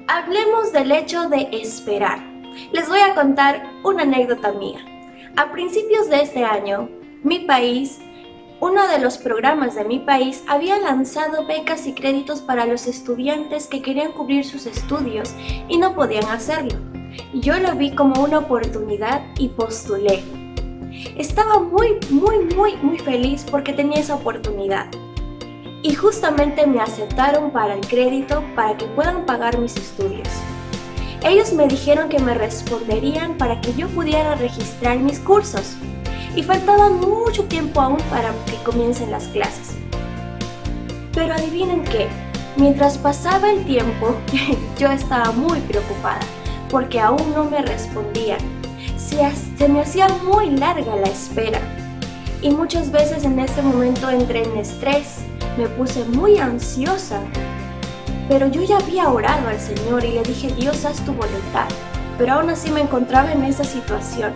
Hablemos del hecho de esperar. Les voy a contar una anécdota mía. A principios de este año, uno de los programas de mi país había lanzado becas y créditos para los estudiantes que querían cubrir sus estudios y no podían hacerlo. Yo lo vi como una oportunidad y postulé. Estaba muy feliz porque tenía esa oportunidad. Y justamente me aceptaron para el crédito para que puedan pagar mis estudios. Ellos me dijeron que me responderían para que yo pudiera registrar mis cursos. Y faltaba mucho tiempo aún para que comiencen las clases. Pero adivinen qué, mientras pasaba el tiempo, yo estaba muy preocupada porque aún no me respondían. Se me hacía muy larga la espera. Y muchas veces en ese momento entré en estrés. Me puse muy ansiosa, pero yo ya había orado al Señor y le dije: Dios, haz tu voluntad, pero aún así me encontraba en esa situación.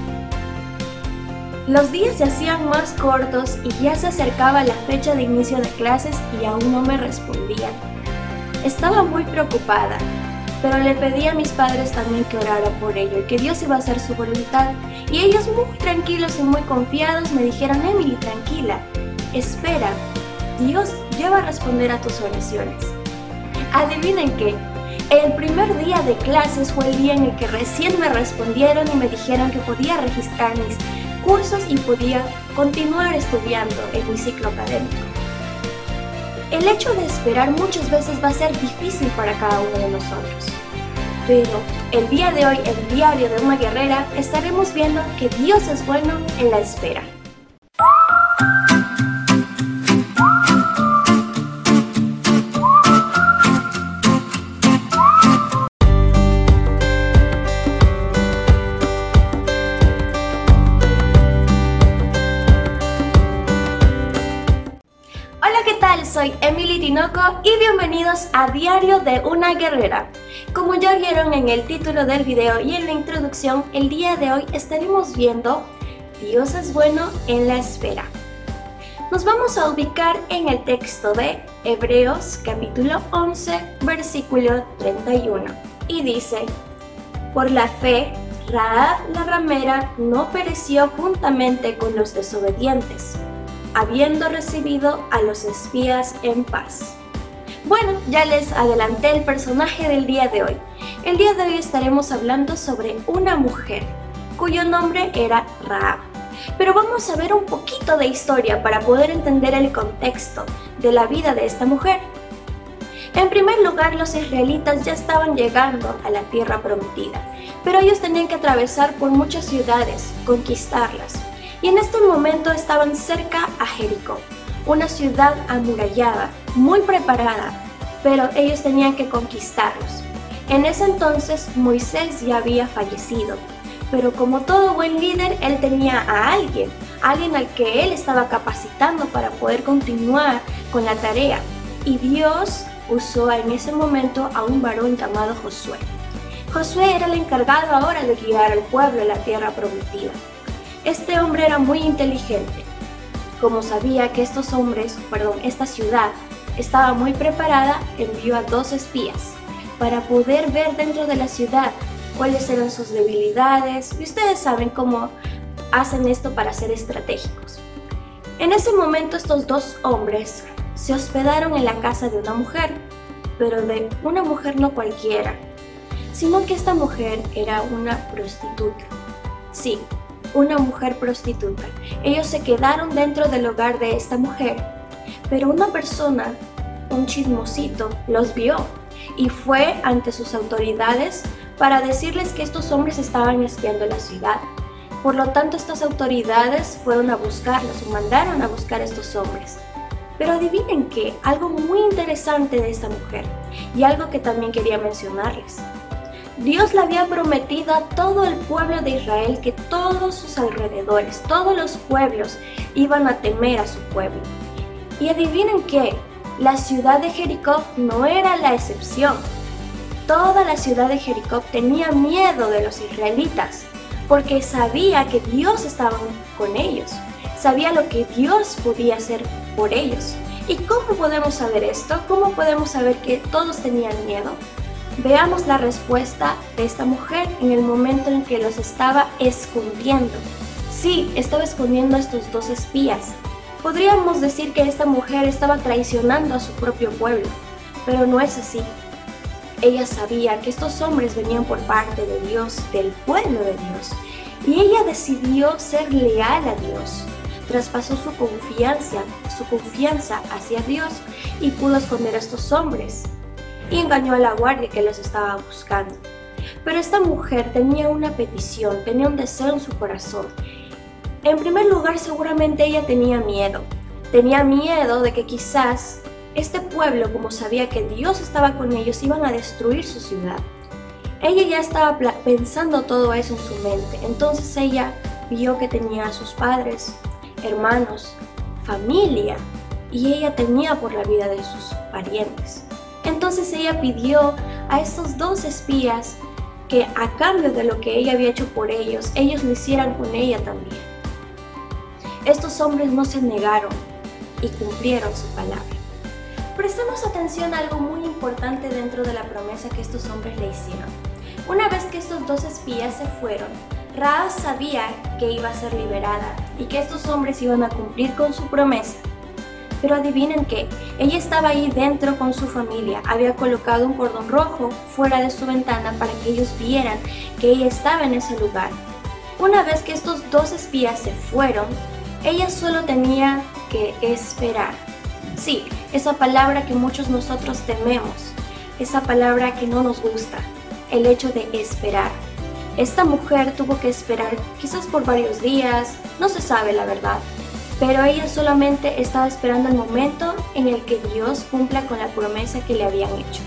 Los días se hacían más cortos y ya se acercaba la fecha de inicio de clases y aún no me respondían. Estaba muy preocupada, pero le pedí a mis padres también que oraran por ello y que Dios iba a hacer su voluntad. Y ellos, muy tranquilos y muy confiados, me dijeron: Emily, tranquila, espera, Dios ya va a responder a tus oraciones. Adivinen qué, el primer día de clases fue el día en el que recién me respondieron y me dijeron que podía registrar mis cursos y podía continuar estudiando en mi ciclo académico. El hecho de esperar muchas veces va a ser difícil para cada uno de nosotros. Pero el día de hoy, en Diario de una Guerrera, estaremos viendo que Dios es bueno en la espera. Soy Emily Tinoco y bienvenidos a Diario de una Guerrera. Como ya vieron en el título del video y en la introducción, el día de hoy estaremos viendo Dios es bueno en la espera. Nos vamos a ubicar en el texto de Hebreos capítulo 11, versículo 31 y dice: Por la fe, Rahab la ramera no pereció juntamente con los desobedientes, habiendo recibido a los espías en paz. Bueno, ya les adelanté el personaje del día de hoy. El día de hoy estaremos hablando sobre una mujer, cuyo nombre era Rahab. Pero vamos a ver un poquito de historia para poder entender el contexto de la vida de esta mujer. En primer lugar, los israelitas ya estaban llegando a la tierra prometida, pero ellos tenían que atravesar por muchas ciudades, conquistarlas. Y en este momento estaban cerca a Jericó, una ciudad amurallada, muy preparada, pero ellos tenían que conquistarlos. En ese entonces Moisés ya había fallecido, pero como todo buen líder, él tenía a alguien al que él estaba capacitando para poder continuar con la tarea. Y Dios usó en ese momento a un varón llamado Josué. Josué era el encargado ahora de guiar al pueblo a la tierra prometida. Este hombre era muy inteligente. Como sabía que esta ciudad estaba muy preparada, envió a 2 espías para poder ver dentro de la ciudad cuáles eran sus debilidades. Y ustedes saben cómo hacen esto para ser estratégicos. En ese momento estos 2 hombres se hospedaron en la casa de una mujer, pero de una mujer no cualquiera, sino que esta mujer era una prostituta. Sí, una mujer prostituta. Ellos se quedaron dentro del hogar de esta mujer, pero una persona, un chismosito, los vio y fue ante sus autoridades para decirles que estos hombres estaban espiando la ciudad. Por lo tanto, estas autoridades fueron a buscarlos o mandaron a buscar a estos hombres. Pero adivinen qué, algo muy interesante de esta mujer y algo que también quería mencionarles. Dios le había prometido a todo el pueblo de Israel que todos sus alrededores, todos los pueblos, iban a temer a su pueblo. Y adivinen qué, la ciudad de Jericó no era la excepción. Toda la ciudad de Jericó tenía miedo de los israelitas, porque sabía que Dios estaba con ellos, sabía lo que Dios podía hacer por ellos. ¿Y cómo podemos saber esto? ¿Cómo podemos saber que todos tenían miedo? Veamos la respuesta de esta mujer en el momento en que los estaba escondiendo. Sí, estaba escondiendo a estos dos espías. Podríamos decir que esta mujer estaba traicionando a su propio pueblo, pero no es así. Ella sabía que estos hombres venían por parte de Dios, del pueblo de Dios, y ella decidió ser leal a Dios. Traspasó su confianza hacia Dios y pudo esconder a estos hombres, y engañó a la guardia que los estaba buscando. Pero esta mujer tenía una petición, tenía un deseo en su corazón. En primer lugar, seguramente ella tenía miedo. Tenía miedo de que quizás este pueblo, como sabía que Dios estaba con ellos, iban a destruir su ciudad. Ella ya estaba pensando todo eso en su mente. Entonces ella vio que tenía a sus padres, hermanos, familia, y ella temía por la vida de sus parientes. Entonces ella pidió a estos dos espías que a cambio de lo que ella había hecho por ellos lo hicieran con ella también. Estos hombres no se negaron y cumplieron su palabra. Prestemos atención a algo muy importante dentro de la promesa que estos hombres le hicieron. Una vez que estos dos espías se fueron, Rahab sabía que iba a ser liberada y que estos hombres iban a cumplir con su promesa. Pero adivinen qué, ella estaba ahí dentro con su familia, había colocado un cordón rojo fuera de su ventana para que ellos vieran que ella estaba en ese lugar. Una vez que estos dos espías se fueron, ella solo tenía que esperar. Sí, esa palabra que muchos nosotros tememos, esa palabra que no nos gusta, el hecho de esperar. Esta mujer tuvo que esperar quizás por varios días, no se sabe la verdad, pero ella solamente estaba esperando el momento en el que Dios cumpla con la promesa que le habían hecho.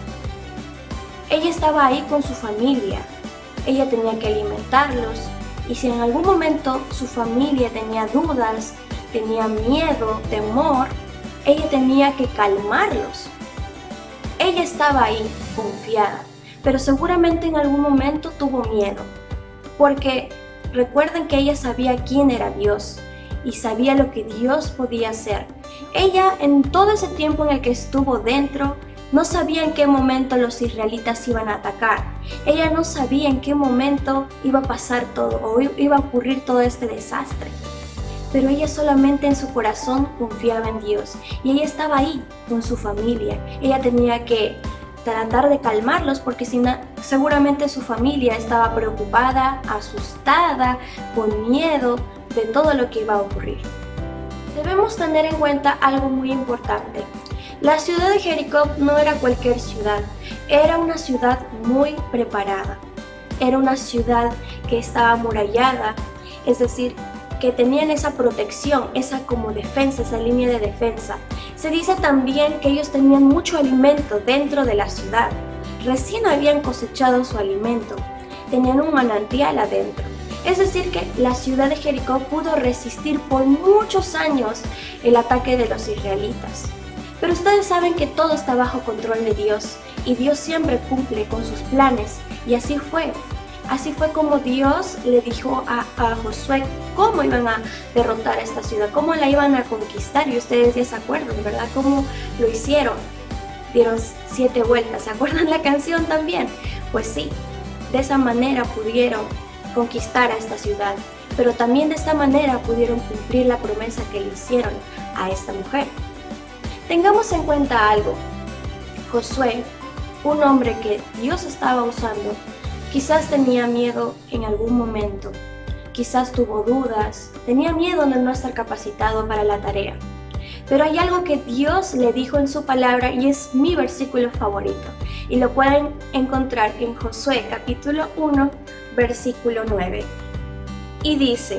Ella estaba ahí con su familia, ella tenía que alimentarlos, y si en algún momento su familia tenía dudas, tenía miedo, temor, ella tenía que calmarlos. Ella estaba ahí, confiada, pero seguramente en algún momento tuvo miedo, porque recuerden que ella sabía quién era Dios y sabía lo que Dios podía hacer. Ella, en todo ese tiempo en el que estuvo dentro, no sabía en qué momento los israelitas iban a atacar. Ella no sabía en qué momento iba a pasar todo o iba a ocurrir todo este desastre. Pero ella solamente en su corazón confiaba en Dios y ella estaba ahí con su familia. Ella tenía que tratar de calmarlos porque seguramente su familia estaba preocupada, asustada, con miedo de todo lo que iba a ocurrir. Debemos tener en cuenta algo muy importante. La ciudad de Jericó no era cualquier ciudad, era una ciudad muy preparada. Era una ciudad que estaba amurallada, es decir, que tenían esa protección, esa como defensa, esa línea de defensa. Se dice también que ellos tenían mucho alimento dentro de la ciudad. Recién habían cosechado su alimento, tenían un manantial adentro. Es decir que la ciudad de Jericó pudo resistir por muchos años el ataque de los israelitas. Pero ustedes saben que todo está bajo control de Dios y Dios siempre cumple con sus planes y así fue. Así fue como Dios le dijo a Josué cómo iban a derrotar a esta ciudad, cómo la iban a conquistar y ustedes ya se acuerdan, ¿verdad? Cómo lo hicieron. Dieron 7 vueltas, ¿se acuerdan la canción también? Pues sí, de esa manera pudieron conquistar a esta ciudad, pero también de esta manera pudieron cumplir la promesa que le hicieron a esta mujer. Tengamos en cuenta algo, Josué, un hombre que Dios estaba usando, quizás tenía miedo en algún momento, quizás tuvo dudas, tenía miedo de no estar capacitado para la tarea. Pero hay algo que Dios le dijo en su palabra y es mi versículo favorito. Y lo pueden encontrar en Josué capítulo 1, versículo 9. Y dice,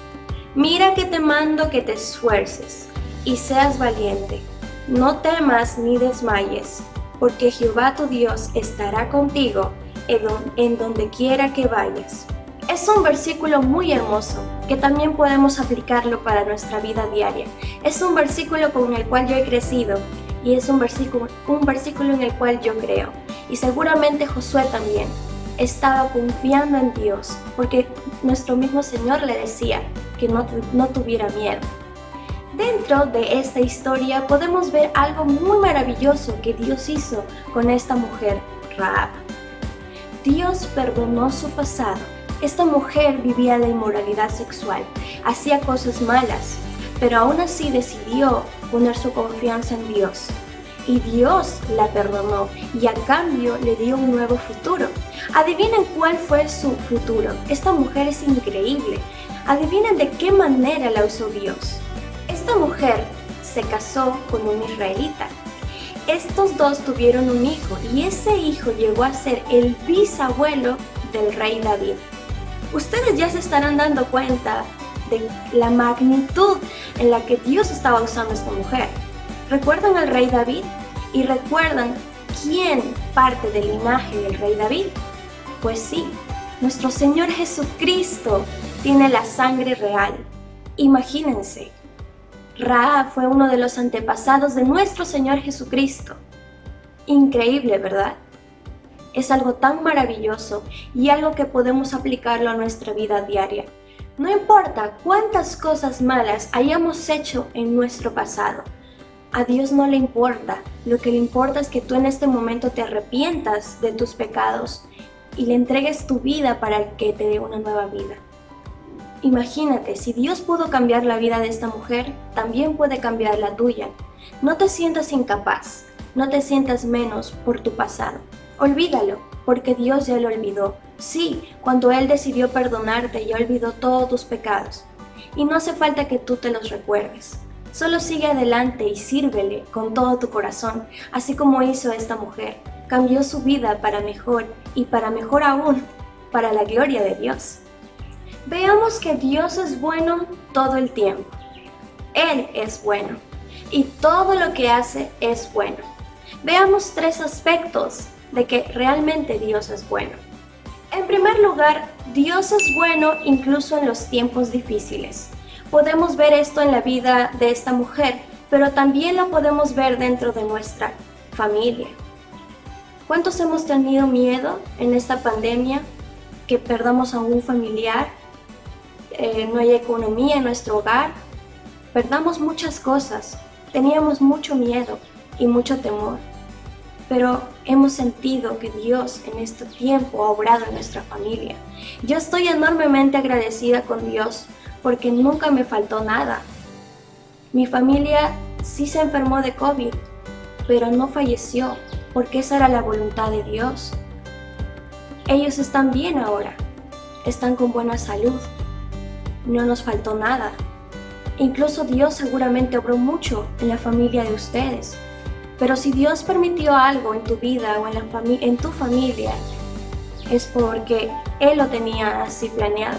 mira que te mando que te esfuerces y seas valiente. No temas ni desmayes, porque Jehová tu Dios estará contigo en donde quiera que vayas. Es un versículo muy hermoso que también podemos aplicarlo para nuestra vida diaria. Es un versículo con el cual yo he crecido y es un versículo en el cual yo creo. Y seguramente Josué también estaba confiando en Dios porque nuestro mismo Señor le decía que no tuviera miedo. Dentro de esta historia podemos ver algo muy maravilloso que Dios hizo con esta mujer, Rahab. Dios perdonó su pasado. Esta mujer vivía de inmoralidad sexual, hacía cosas malas, pero aún así decidió poner su confianza en Dios. Y Dios la perdonó y a cambio le dio un nuevo futuro. Adivinen cuál fue su futuro. Esta mujer es increíble. Adivinen de qué manera la usó Dios. Esta mujer se casó con un israelita. Estos dos tuvieron un hijo y ese hijo llegó a ser el bisabuelo del rey David. Ustedes ya se estarán dando cuenta de la magnitud en la que Dios estaba usando a esta mujer. ¿Recuerdan al rey David? ¿Y recuerdan quién parte del linaje del rey David? Pues sí, nuestro Señor Jesucristo tiene la sangre real. Imagínense, Rahab fue uno de los antepasados de nuestro Señor Jesucristo. Increíble, ¿verdad? Es algo tan maravilloso y algo que podemos aplicarlo a nuestra vida diaria. No importa cuántas cosas malas hayamos hecho en nuestro pasado, a Dios no le importa. Lo que le importa es que tú en este momento te arrepientas de tus pecados y le entregues tu vida para que te dé una nueva vida. Imagínate, si Dios pudo cambiar la vida de esta mujer, también puede cambiar la tuya. No te sientas incapaz, no te sientas menos por tu pasado. Olvídalo, porque Dios ya lo olvidó. Sí, cuando Él decidió perdonarte, ya olvidó todos tus pecados. Y no hace falta que tú te los recuerdes. Solo sigue adelante y sírvele con todo tu corazón, así como hizo esta mujer. Cambió su vida para mejor y para mejor aún, para la gloria de Dios. Veamos que Dios es bueno todo el tiempo. Él es bueno y todo lo que hace es bueno. Veamos 3 aspectos de que realmente Dios es bueno. En primer lugar, Dios es bueno incluso en los tiempos difíciles. Podemos ver esto en la vida de esta mujer, pero también lo podemos ver dentro de nuestra familia. ¿Cuántos hemos tenido miedo en esta pandemia que perdamos a un familiar? No hay economía en nuestro hogar. Perdamos muchas cosas. Teníamos mucho miedo y mucho temor. Pero hemos sentido que Dios en este tiempo ha obrado en nuestra familia. Yo estoy enormemente agradecida con Dios porque nunca me faltó nada. Mi familia sí se enfermó de COVID, pero no falleció porque esa era la voluntad de Dios. Ellos están bien ahora, están con buena salud, no nos faltó nada. Incluso Dios seguramente obró mucho en la familia de ustedes. Pero si Dios permitió algo en tu vida o en tu familia, es porque Él lo tenía así planeado.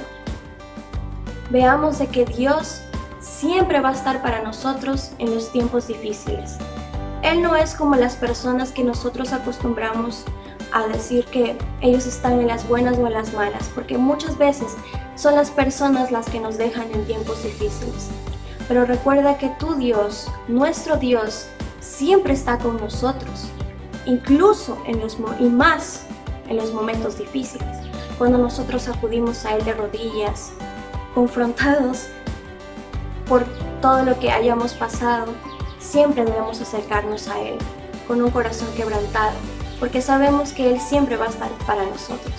Veamos de que Dios siempre va a estar para nosotros en los tiempos difíciles. Él no es como las personas que nosotros acostumbramos a decir que ellos están en las buenas o en las malas, porque muchas veces son las personas las que nos dejan en tiempos difíciles. Pero recuerda que tu Dios, nuestro Dios, siempre está con nosotros, incluso y más en los momentos difíciles, cuando nosotros acudimos a Él de rodillas, confrontados por todo lo que hayamos pasado. Siempre debemos acercarnos a Él con un corazón quebrantado, porque sabemos que Él siempre va a estar para nosotros.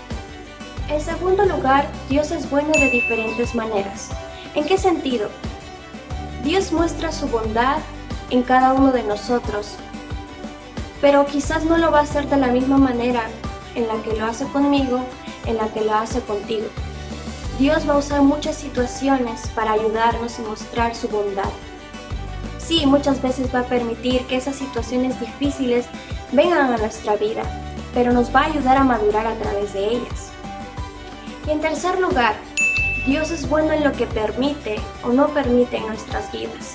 En segundo lugar, Dios es bueno de diferentes maneras. ¿En qué sentido? Dios muestra su bondad en cada uno de nosotros, pero quizás no lo va a hacer de la misma manera en la que lo hace conmigo, en la que lo hace contigo. Dios va a usar muchas situaciones para ayudarnos y mostrar su bondad. Sí, muchas veces va a permitir que esas situaciones difíciles vengan a nuestra vida, pero nos va a ayudar a madurar a través de ellas. Y en tercer lugar, Dios es bueno en lo que permite o no permite en nuestras vidas.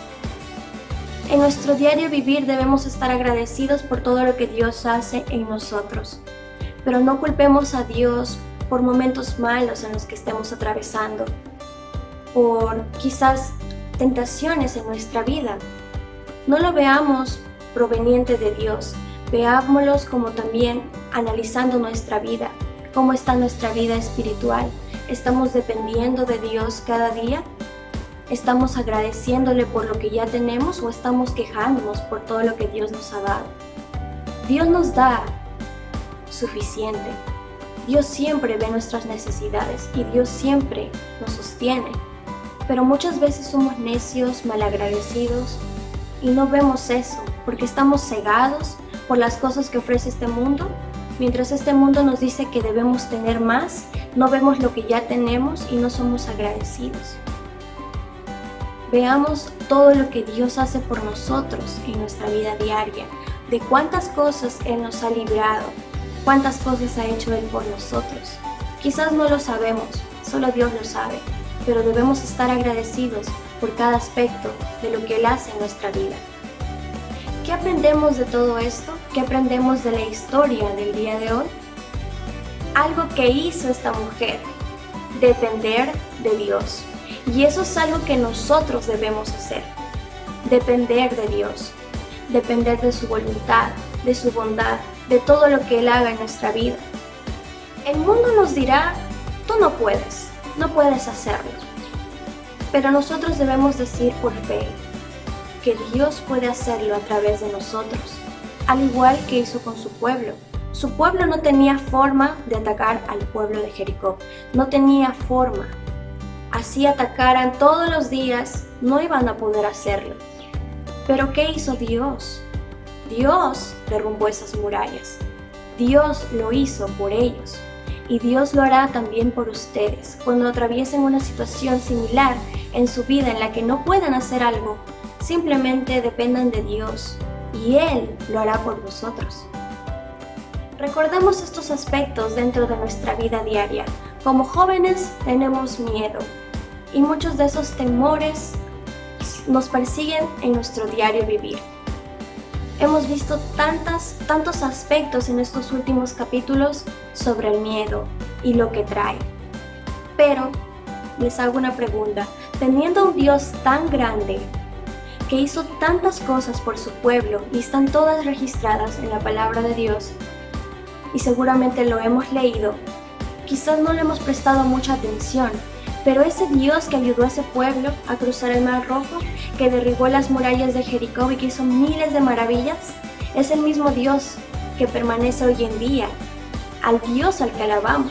En nuestro diario vivir debemos estar agradecidos por todo lo que Dios hace en nosotros, pero no culpemos a Dios por momentos malos en los que estemos atravesando, por quizás tentaciones en nuestra vida. No lo veamos proveniente de Dios, veámoslos como también analizando nuestra vida, cómo está nuestra vida espiritual. ¿Estamos dependiendo de Dios cada día? ¿Estamos agradeciéndole por lo que ya tenemos o estamos quejándonos por todo lo que Dios nos ha dado? Dios nos da suficiente. Dios siempre ve nuestras necesidades y Dios siempre nos sostiene. Pero muchas veces somos necios, malagradecidos y no vemos eso porque estamos cegados por las cosas que ofrece este mundo. Mientras este mundo nos dice que debemos tener más, no vemos lo que ya tenemos y no somos agradecidos. Veamos todo lo que Dios hace por nosotros en nuestra vida diaria, de cuántas cosas Él nos ha librado, cuántas cosas ha hecho Él por nosotros. Quizás no lo sabemos, solo Dios lo sabe, pero debemos estar agradecidos por cada aspecto de lo que Él hace en nuestra vida. ¿Qué aprendemos de todo esto? ¿Qué aprendemos de la historia del día de hoy? Algo que hizo esta mujer, depender de Dios. Y eso es algo que nosotros debemos hacer, depender de Dios, depender de su voluntad, de su bondad, de todo lo que Él haga en nuestra vida. El mundo nos dirá, tú no puedes hacerlo. Pero nosotros debemos decir por fe que Dios puede hacerlo a través de nosotros, al igual que hizo con su pueblo. Su pueblo no tenía forma de atacar al pueblo de Jericó, no tenía forma. Así atacaran todos los días, no iban a poder hacerlo. Pero ¿qué hizo Dios? Dios derrumbó esas murallas. Dios lo hizo por ellos. Y Dios lo hará también por ustedes cuando atraviesen una situación similar en su vida en la que no puedan hacer algo. Simplemente dependan de Dios y Él lo hará por vosotros. Recordemos estos aspectos dentro de nuestra vida diaria. Como jóvenes tenemos miedo y muchos de esos temores nos persiguen en nuestro diario vivir. Hemos visto tantos aspectos en estos últimos capítulos sobre el miedo y lo que trae. Pero les hago una pregunta. Teniendo un Dios tan grande que hizo tantas cosas por su pueblo y están todas registradas en la palabra de Dios, y seguramente lo hemos leído, quizás no le hemos prestado mucha atención, pero ese Dios que ayudó a ese pueblo a cruzar el Mar Rojo, que derribó las murallas de Jericó y que hizo miles de maravillas, es el mismo Dios que permanece hoy en día, al Dios al que alabamos.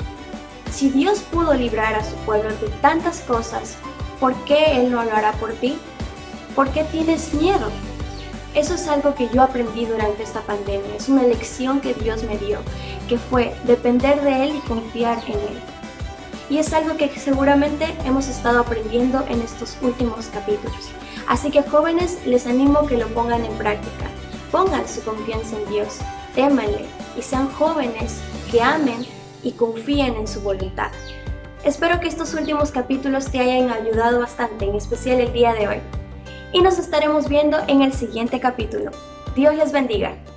Si Dios pudo librar a su pueblo de tantas cosas, ¿por qué Él no lo hará por ti? ¿Por qué tienes miedo? Eso es algo que yo aprendí durante esta pandemia, es una lección que Dios me dio, que fue depender de Él y confiar en Él. Y es algo que seguramente hemos estado aprendiendo en estos últimos capítulos. Así que jóvenes, les animo que lo pongan en práctica. Pongan su confianza en Dios, témanle y sean jóvenes que amen y confíen en su voluntad. Espero que estos últimos capítulos te hayan ayudado bastante, en especial el día de hoy. Y nos estaremos viendo en el siguiente capítulo. Dios les bendiga.